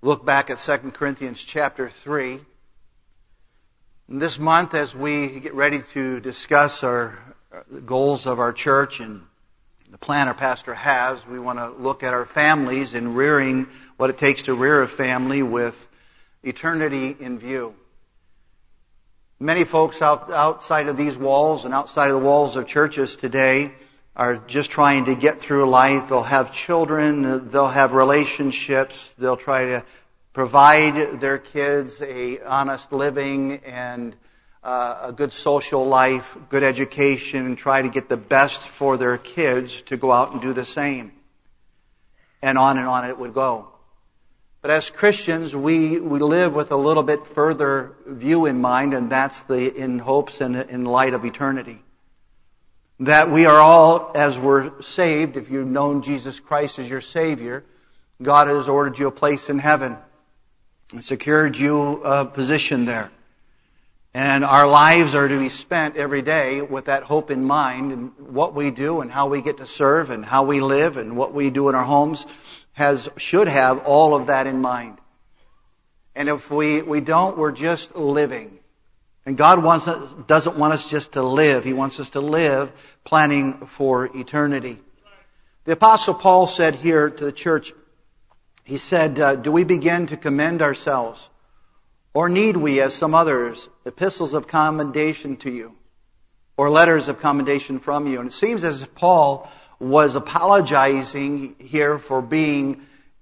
look back at 2 Corinthians chapter 3. And this month, as we get ready to discuss the goals of our church and the plan our pastor has, we want to look at our families and rearing what it takes to rear a family with eternity in view. Many folks outside of these walls and outside of the walls of churches today are just trying to get through life. They'll have children, they'll have relationships, they'll try to provide their kids a honest living and a good social life, good education, and try to get the best for their kids to go out and do the same. And on it would go. But as Christians, we live with a little bit further view in mind, and that's in hopes and in light of eternity. That we are all, as we're saved, if you've known Jesus Christ as your Savior, God has ordered you a place in heaven and secured you a position there. And our lives are to be spent every day with that hope in mind, and what we do and how we get to serve and how we live and what we do in our homes should have all of that in mind. And if we don't, we're just living. And God doesn't want us just to live. He wants us to live planning for eternity. The Apostle Paul said here to the church, he said, do we begin to commend ourselves? Or need we, as some others, epistles of commendation to you? Or letters of commendation from you? And it seems as if Paul was apologizing here for being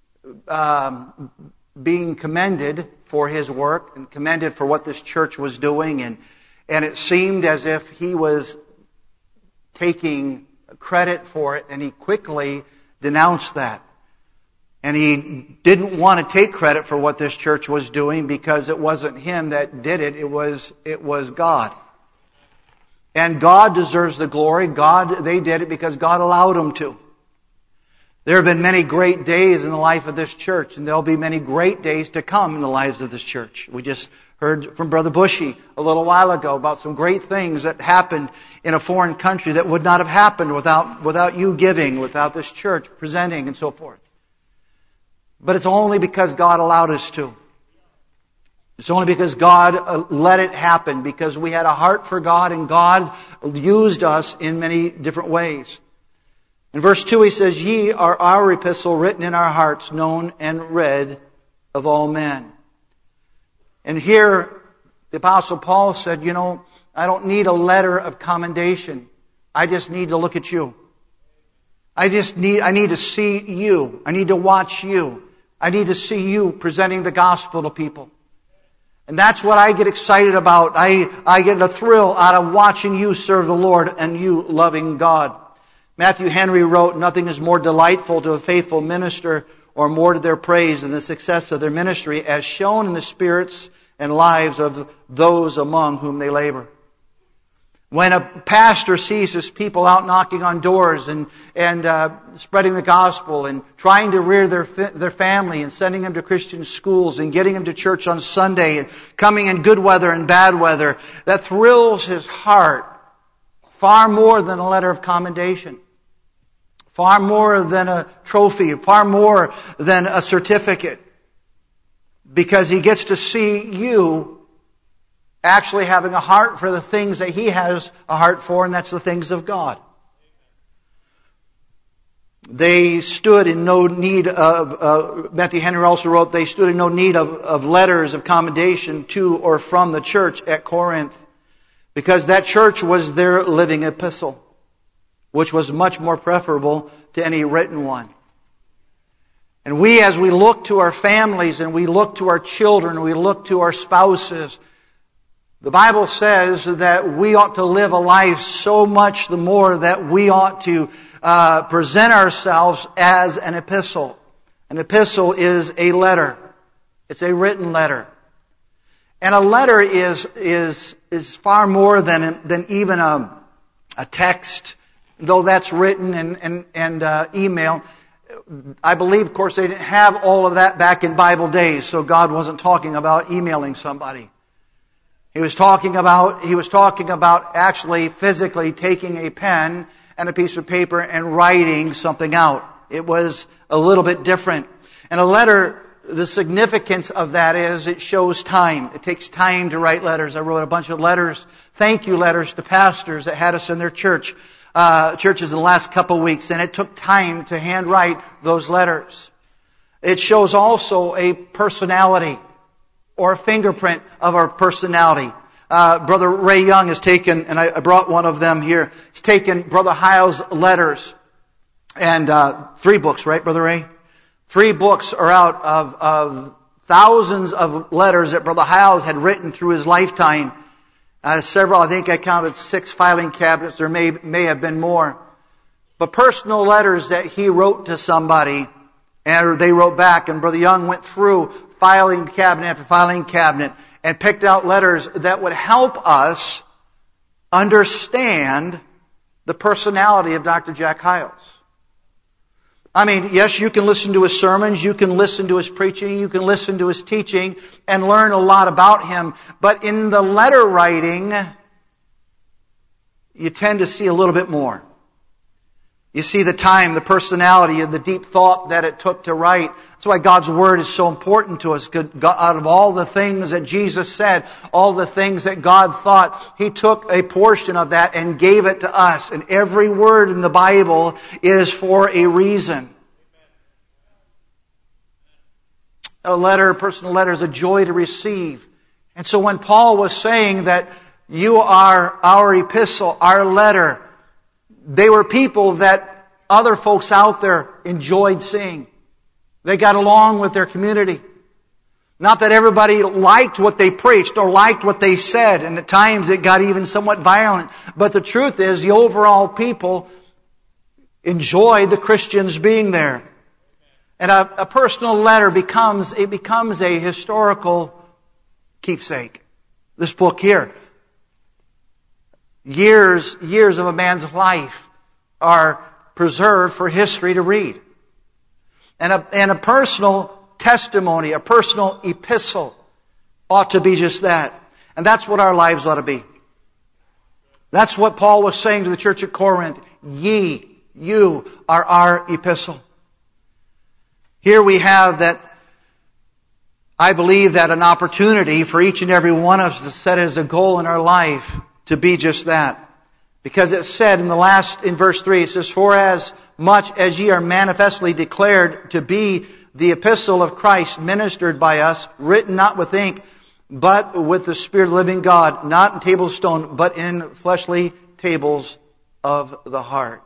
commended for his work and commended for what this church was doing. And it seemed as if he was taking credit for it, and he quickly denounced that. And he didn't want to take credit for what this church was doing because it wasn't him that did it. It was God. And God deserves the glory. They did it because God allowed them to. There have been many great days in the life of this church, and there'll be many great days to come in the lives of this church. We just heard from Brother Bushy a little while ago about some great things that happened in a foreign country that would not have happened without you giving, without this church presenting, and so forth. But it's only because God allowed us to. It's only because God let it happen, because we had a heart for God, and God used us in many different ways. In verse 2 he says, ye are our epistle written in our hearts, known and read of all men. And here the Apostle Paul said, I don't need a letter of commendation. I just need to look at you. I need to see you. I need to watch you. I need to see you presenting the gospel to people. And that's what I get excited about. I get a thrill out of watching you serve the Lord and you loving God. Matthew Henry wrote, nothing is more delightful to a faithful minister or more to their praise than the success of their ministry as shown in the spirits and lives of those among whom they labor. When a pastor sees his people out knocking on doors and spreading the gospel and trying to rear their family and sending them to Christian schools and getting them to church on Sunday and coming in good weather and bad weather, that thrills his heart far more than a letter of commendation, far more than a trophy, far more than a certificate, because he gets to see you actually having a heart for the things that he has a heart for, and that's the things of God. They stood in no need of, Matthew Henry also wrote, they stood in no need of letters of commendation to or from the church at Corinth, because that church was their living epistle, which was much more preferable to any written one. And we, as we look to our families and we look to our children, we look to our spouses, the Bible says that we ought to live a life so much the more that we ought to present ourselves as an epistle. An epistle is a letter. It's a written letter. And a letter is far more than even a text, though that's written and email. I believe, of course, they didn't have all of that back in Bible days, so God wasn't talking about emailing somebody. He was talking about actually physically taking a pen and a piece of paper and writing something out. It was a little bit different. And a letter the significance of that is it shows time. It takes time to write letters. I wrote a bunch of letters, thank you letters to pastors that had us in their churches in the last couple of weeks, and it took time to handwrite those letters. It shows also a personality or a fingerprint of our personality. Brother Ray Young has taken, and I brought one of them here, he's taken Brother Hyle's letters, and 3 books, right, Brother Ray? 3 books are out of thousands of letters that Brother Hyles had written through his lifetime. Several, I think I counted 6 filing cabinets. There may have been more. But personal letters that he wrote to somebody, and they wrote back, and Brother Young went through filing cabinet after filing cabinet and picked out letters that would help us understand the personality of Dr. Jack Hyles. I mean, yes, you can listen to his sermons, you can listen to his preaching, you can listen to his teaching and learn a lot about him. But in the letter writing, you tend to see a little bit more. You see the time, the personality, and the deep thought that it took to write. That's why God's Word is so important to us. Out of all the things that Jesus said, all the things that God thought, He took a portion of that and gave it to us. And every word in the Bible is for a reason. A personal letter is a joy to receive. And so when Paul was saying that you are our epistle, our letter, they were people that other folks out there enjoyed seeing. They got along with their community. Not that everybody liked what they preached or liked what they said, and at times it got even somewhat violent. But the truth is, the overall people enjoyed the Christians being there. And a personal letter becomes a historical keepsake. This book here. Years of a man's life are preserved for history to read. And a personal testimony, a personal epistle ought to be just that. And that's what our lives ought to be. That's what Paul was saying to the church at Corinth. You are our epistle. Here we have that, I believe that an opportunity for each and every one of us to set as a goal in our life to be just that. Because it said in verse 3, it says, for as much as ye are manifestly declared to be the epistle of Christ ministered by us, written not with ink, but with the Spirit of the living God, not in tables of stone, but in fleshly tables of the heart.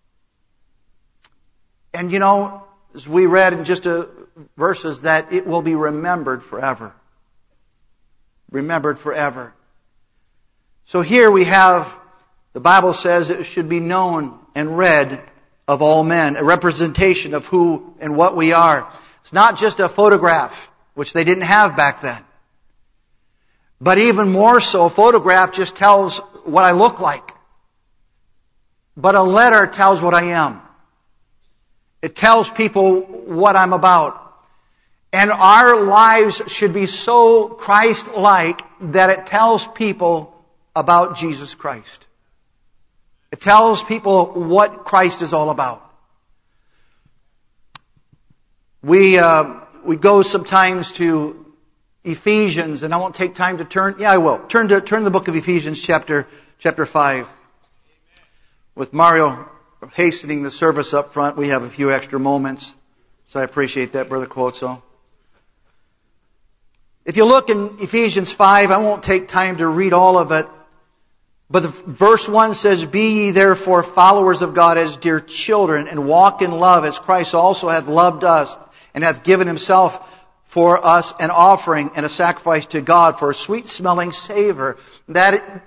And you know, as we read in just verses, that it will be remembered forever. Remembered forever. So here we have, the Bible says it should be known and read of all men, a representation of who and what we are. It's not just a photograph, which they didn't have back then. But even more so, a photograph just tells what I look like. But a letter tells what I am. It tells people what I'm about. And our lives should be so Christ-like that it tells people about Jesus Christ. It tells people what Christ is all about. We go sometimes to Ephesians, and I won't take time to turn. Yeah, I will. Turn to the book of Ephesians, chapter 5. With Mario hastening the service up front, we have a few extra moments, so I appreciate that, Brother Quotso. If you look in Ephesians 5, I won't take time to read all of it, but verse 1 says, be ye therefore followers of God as dear children, and walk in love as Christ also hath loved us, and hath given himself for us an offering and a sacrifice to God for a sweet smelling savor. That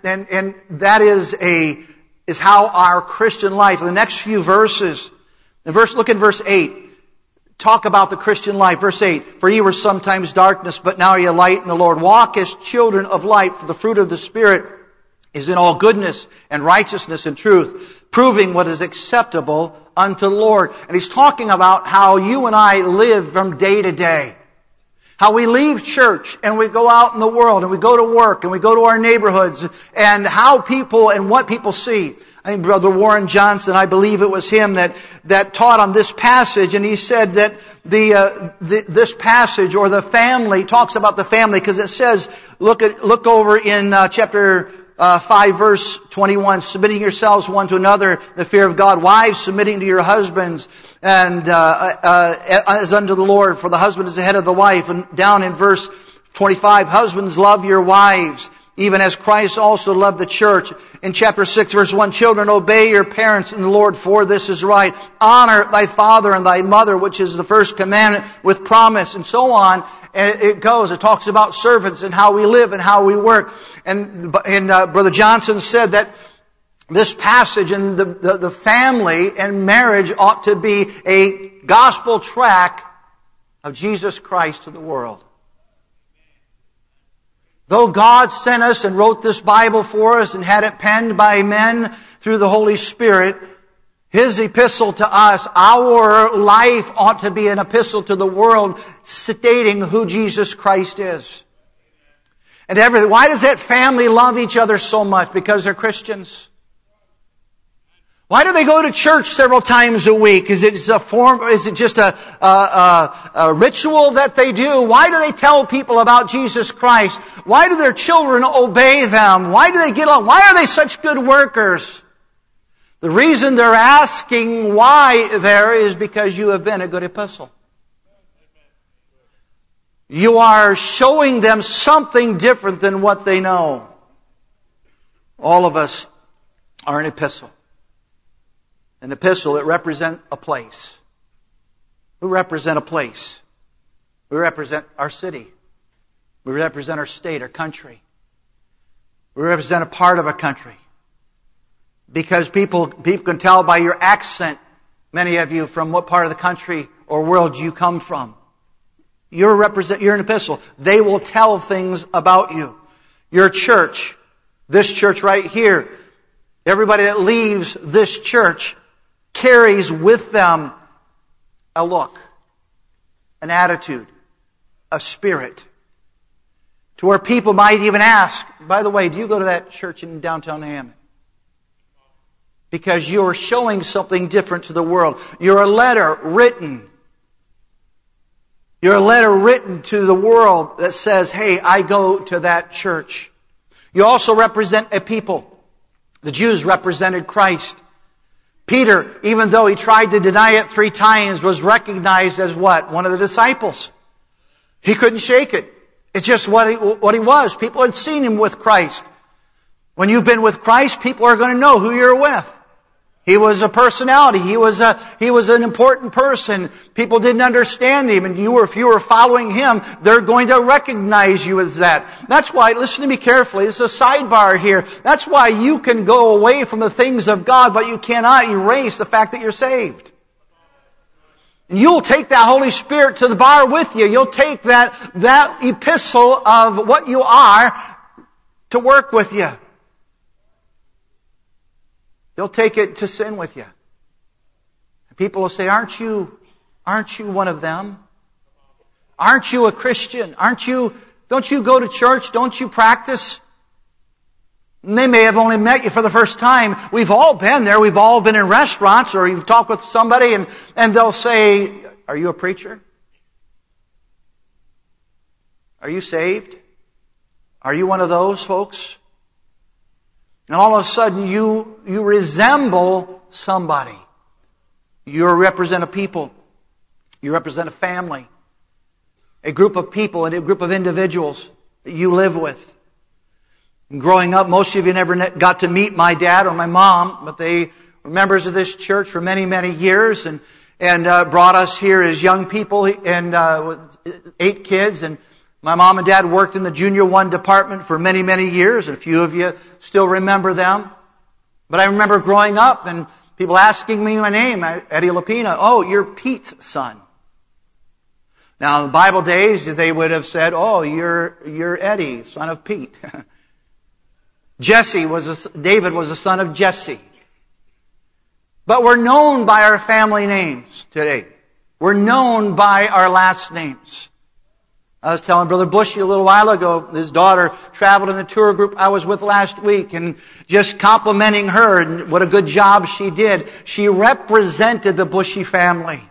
is how our Christian life, the next few verses, look at verse 8. Talk about the Christian life. Verse 8, for ye were sometimes darkness, but now ye are light in the Lord. Walk as children of light, for the fruit of the Spirit is in all goodness and righteousness and truth, proving what is acceptable unto the Lord. And he's talking about how you and I live from day to day. How we leave church and we go out in the world and we go to work and we go to our neighborhoods, and how people and what people see. I think Brother Warren Johnson, I believe it was him that taught on this passage, and he said that this passage, or the family, talks about the family, because it says, look over in chapter 5 verse 21, submitting yourselves one to another, the fear of God. Wives, submitting to your husbands, and as unto the Lord, for the husband is the head of the wife. And down in verse 25, husbands, love your wives, even as Christ also loved the church. In chapter 6 verse 1, children, obey your parents in the Lord, for this is right. Honor thy father and thy mother, which is the first commandment with promise, and so on. And it goes. It talks about servants and how we live and how we work. And Brother Johnson said that this passage and the family and marriage ought to be a gospel tract of Jesus Christ to the world. Though God sent us and wrote this Bible for us and had it penned by men through the Holy Spirit, His epistle to us, our life ought to be an epistle to the world stating who Jesus Christ is. And everything. Why does that family love each other so much? Because they're Christians. Why do they go to church several times a week? Is it just a form? Is it just a ritual that they do? Why do they tell people about Jesus Christ? Why do their children obey them? Why do they get along? Why are they such good workers? The reason they're asking why there is because you have been a good epistle. You are showing them something different than what they know. All of us are an epistle. An epistle that represents a place. We represent a place. We represent our city. We represent our state, our country. We represent a part of a country. Because people can tell by your accent, many of you, from what part of the country or world you come from. You're an epistle. They will tell things about you. Your church, this church right here, everybody that leaves this church carries with them a look, an attitude, a spirit, to where people might even ask, by the way, do you go to that church in downtown Hammond? Because you're showing something different to the world. You're a letter written. You're a letter written to the world that says, hey, I go to that church. You also represent a people. The Jews represented Christ. Peter, even though he tried to deny it 3 times, was recognized as what? One of the disciples. He couldn't shake it. It's just what he was. People had seen him with Christ. When you've been with Christ, people are going to know who you're with. He was a personality. He was an important person. People didn't understand him, and if you were following him, they're going to recognize you as that. That's why, listen to me carefully, this is a sidebar here. That's why you can go away from the things of God, but you cannot erase the fact that you're saved. And you'll take that Holy Spirit to the bar with you. You'll take that epistle of what you are to work with you. You'll take it to sin with you. People will say, aren't you one of them? Aren't you a Christian? Don't you go to church? Don't you practice? And they may have only met you for the first time. We've all been there. We've all been in restaurants, or you've talked with somebody and they'll say, are you a preacher? Are you saved? Are you one of those folks? And all of a sudden you resemble somebody. You represent a people. You represent a family. A group of people and a group of individuals that you live with. And growing up, most of you never got to meet my dad or my mom, but they were members of this church for many, many years and brought us here as young people and with 8 kids. And my mom and dad worked in the Junior 1 department for many, many years, and a few of you still remember them. But I remember growing up and people asking me my name, Eddie Lapina. Oh, you're Pete's son. Now, in the Bible days, they would have said, oh, you're Eddie, son of Pete. David was the son of Jesse. But we're known by our family names today. We're known by our last names. I was telling Brother Bushy a little while ago, his daughter traveled in the tour group I was with last week, and just complimenting her and what a good job she did. She represented the Bushy family.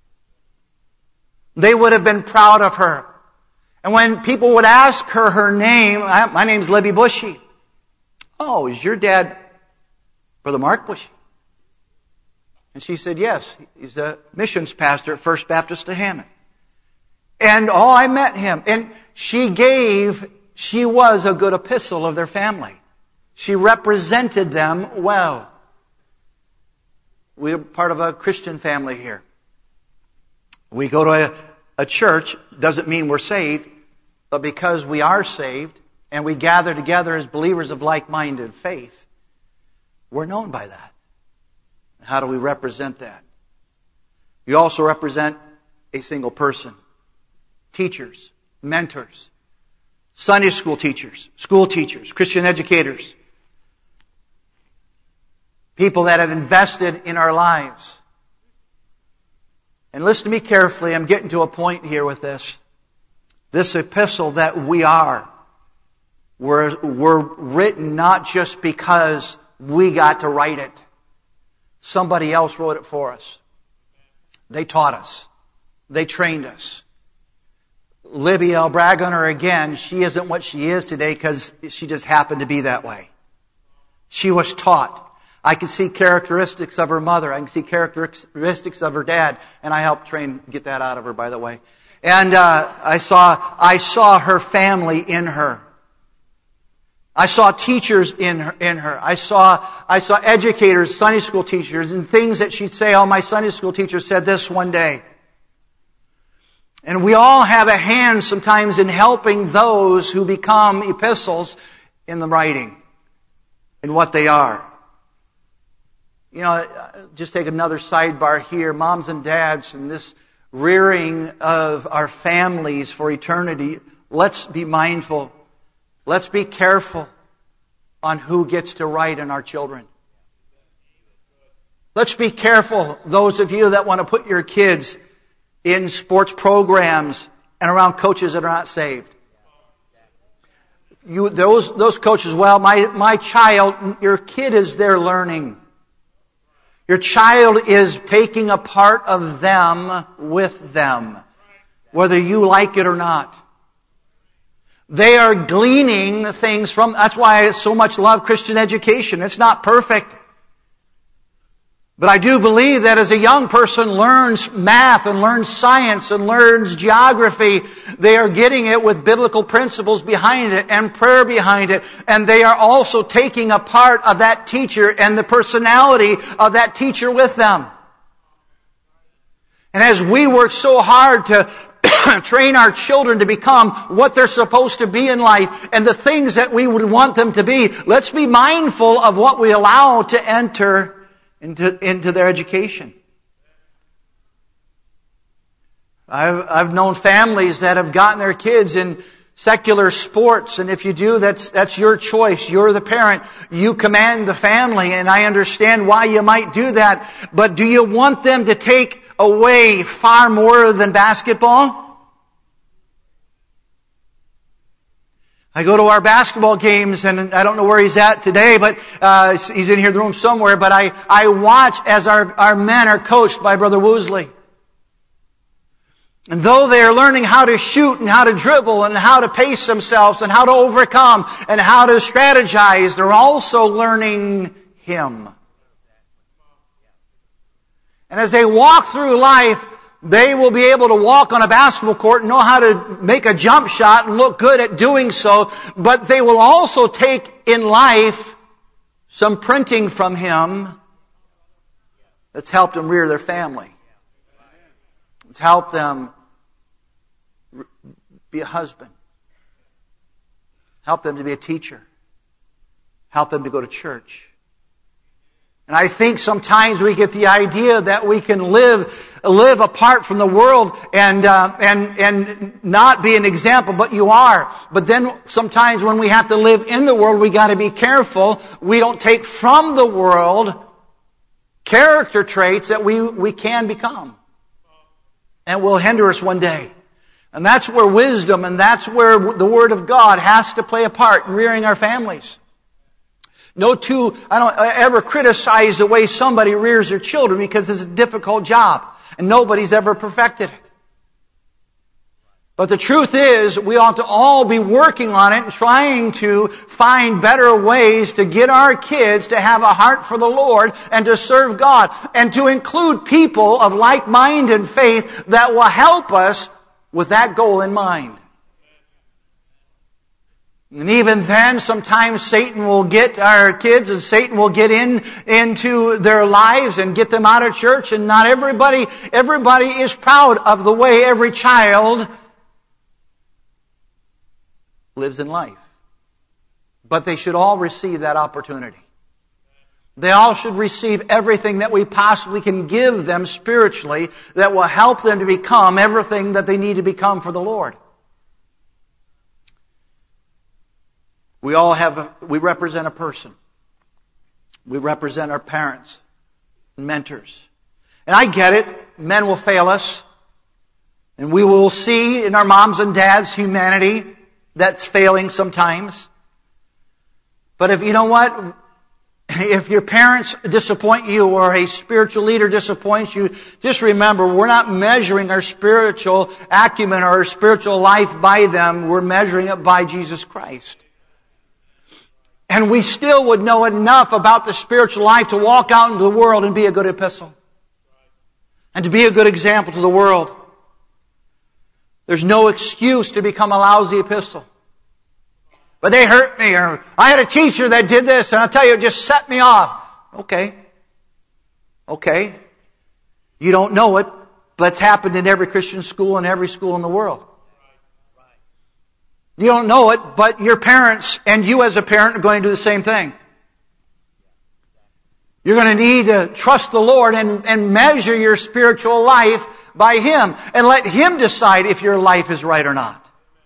They would have been proud of her. And when people would ask her name, my name's Libby Bushy. Oh, is your dad Brother Mark Bushy? And she said, yes, he's a missions pastor at First Baptist of Hammond. And I met him. And she was a good epistle of their family. She represented them well. We're part of a Christian family here. We go to a church, doesn't mean we're saved, but because we are saved and we gather together as believers of like-minded faith, we're known by that. How do we represent that? You also represent a single person. Teachers, mentors, Sunday school teachers, Christian educators, people that have invested in our lives. And listen to me carefully, I'm getting to a point here with this. This epistle that we are, we're written not just because we got to write it. Somebody else wrote it for us. They taught us. They trained us. Libby, I'll brag on her again. She isn't what she is today because she just happened to be that way. She was taught. I can see characteristics of her mother. I can see characteristics of her dad. And I helped get that out of her, by the way. And I saw her family in her. I saw teachers in her. I saw educators, Sunday school teachers, and things that she'd say, my Sunday school teacher said this one day. And we all have a hand sometimes in helping those who become epistles in the writing, in what they are. Just take another sidebar here. Moms and dads, and this rearing of our families for eternity, let's be mindful. Let's be careful on who gets to write in our children. Let's be careful, those of you that want to put your kids in sports programs and around coaches that are not saved. Those coaches, my child, your kid is there learning. Your child is taking a part of them with them, whether you like it or not. They are gleaning things from, that's why I so much love Christian education. It's not perfect. But I do believe that as a young person learns math and learns science and learns geography, they are getting it with biblical principles behind it and prayer behind it. And they are also taking a part of that teacher and the personality of that teacher with them. And as we work so hard to train our children to become what they're supposed to be in life and the things that we would want them to be, let's be mindful of what we allow to enter into their education. I've known families that have gotten their kids in secular sports, and if you do, that's your choice. You're the parent. You command the family, and I understand why you might do that. But do you want them to take away far more than basketball? I go to our basketball games, and I don't know where he's at today, but he's in here in the room somewhere. But I watch as our men are coached by Brother Woosley. And though they are learning how to shoot and how to dribble and how to pace themselves and how to overcome and how to strategize, they're also learning Him. And as they walk through life, they will be able to walk on a basketball court and know how to make a jump shot and look good at doing so. But they will also take in life some printing from Him that's helped them rear their family. It's helped them be a husband. Help them to be a teacher. Help them to go to church. And I think sometimes we get the idea that we can live apart from the world and not be an example, but you are. But then sometimes when we have to live in the world, we got to be careful. We don't take from the world character traits that we can become, and will hinder us one day. And that's where wisdom and that's where the Word of God has to play a part in rearing our families. I don't ever criticize the way somebody rears their children because it's a difficult job and nobody's ever perfected it. But the truth is, we ought to all be working on it and trying to find better ways to get our kids to have a heart for the Lord and to serve God and to include people of like mind and faith that will help us with that goal in mind. And even then, sometimes Satan will get our kids and Satan will get into their lives and get them out of church, and not everybody is proud of the way every child lives in life. But they should all receive that opportunity. They all should receive everything that we possibly can give them spiritually that will help them to become everything that they need to become for the Lord. We represent a person. We represent our parents and mentors. And I get it. Men will fail us. And we will see in our moms and dads humanity that's failing sometimes. But if your parents disappoint you or a spiritual leader disappoints you, just remember, we're not measuring our spiritual acumen or our spiritual life by them. We're measuring it by Jesus Christ. And we still would know enough about the spiritual life to walk out into the world and be a good epistle. And to be a good example to the world. There's no excuse to become a lousy epistle. But they hurt me, or I had a teacher that did this, and I'll tell you, it just set me off. Okay. You don't know it, but it's happened in every Christian school and every school in the world. You don't know it, but your parents and you as a parent are going to do the same thing. You're going to need to trust the Lord and measure your spiritual life by Him. And let Him decide if your life is right or not.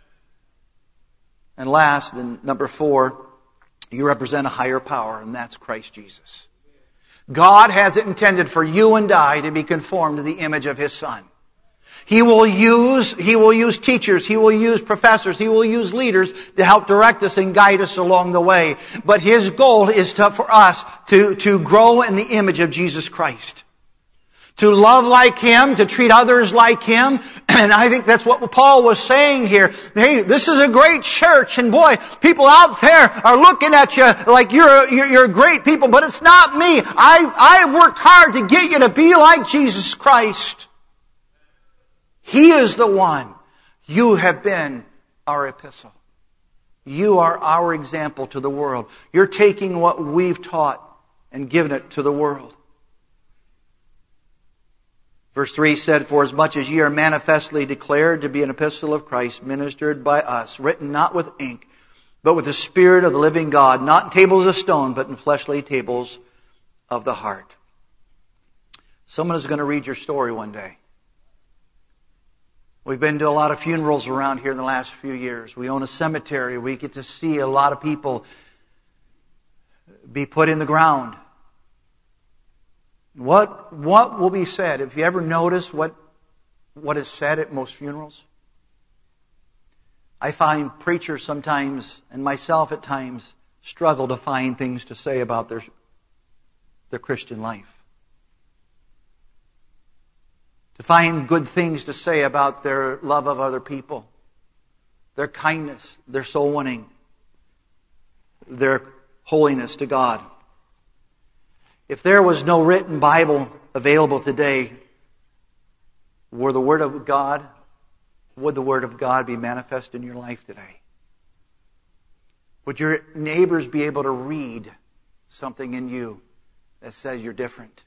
And last, and number 4, you represent a higher power, and that's Christ Jesus. God has it intended for you and I to be conformed to the image of His Son. He will use teachers, He will use professors, He will use leaders to help direct us and guide us along the way. But His goal is for us to grow in the image of Jesus Christ. To love like Him, to treat others like Him. And I think that's what Paul was saying here. Hey, this is a great church, and boy, people out there are looking at you like you're great people, but it's not me. I've worked hard to get you to be like Jesus Christ. He is the one. You have been our epistle. You are our example to the world. You're taking what we've taught and giving it to the world. Verse 3 said, "For as much as ye are manifestly declared to be an epistle of Christ, ministered by us, written not with ink, but with the Spirit of the living God, not in tables of stone, but in fleshly tables of the heart." Someone is going to read your story one day. We've been to a lot of funerals around here in the last few years. We own a cemetery. We get to see a lot of people be put in the ground. What will be said? Have you ever noticed what is said at most funerals? I find preachers sometimes, and myself at times, struggle to find things to say about their Christian life. To find good things to say about their love of other people, their kindness, their soul winning, their holiness to God. If there was no written Bible available today, would the Word of God be manifest in your life today? Would your neighbors be able to read something in you that says you're different?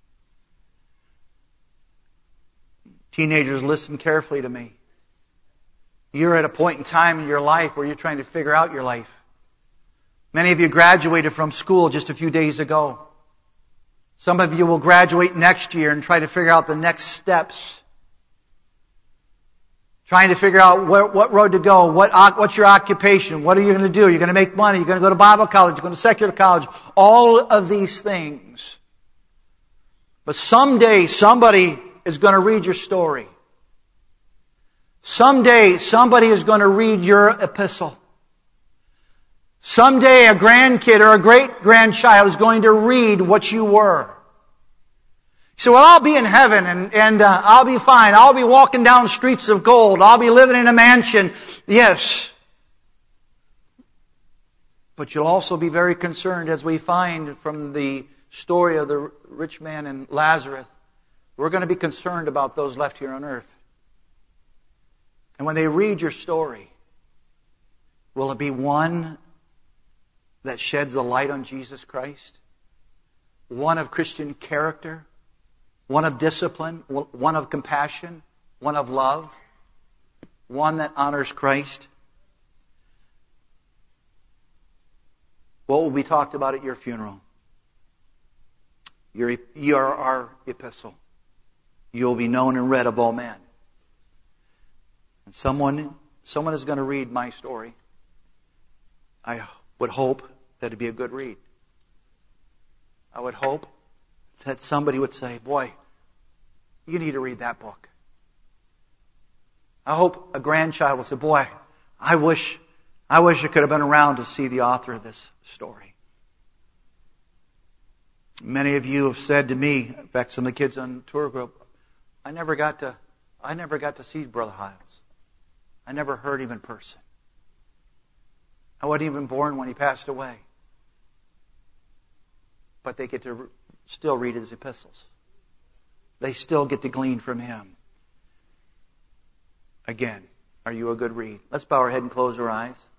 Teenagers, listen carefully to me. You're at a point in time in your life where you're trying to figure out your life. Many of you graduated from school just a few days ago. Some of you will graduate next year and try to figure out the next steps. Trying to figure out what road to go, what's your occupation, what are you going to do? You're going to make money, you're going to go to Bible college, you're going to secular college, all of these things. But someday somebody is going to read your story. Someday somebody is going to read your epistle. Someday a grandkid or a great-grandchild is going to read what you were. So, well, I'll be in heaven and I'll be fine. I'll be walking down streets of gold. I'll be living in a mansion. Yes. But you'll also be very concerned, as we find from the story of the rich man and Lazarus. We're going to be concerned about those left here on earth. And when they read your story, will it be one that sheds the light on Jesus Christ? One of Christian character? One of discipline? One of compassion? One of love? One that honors Christ? What will be talked about at your funeral? You are our epistle. You will be known and read of all men. And someone is going to read my story. I would hope that it'd be a good read. I would hope that somebody would say, boy, you need to read that book. I hope a grandchild will say, boy, I wish I could have been around to see the author of this story. Many of you have said to me, in fact, some of the kids on the tour group, I never got to see Brother Hiles. I never heard him in person. I wasn't even born when he passed away. But they get to still read his epistles. They still get to glean from him. Again, are you a good read? Let's bow our head and close our eyes.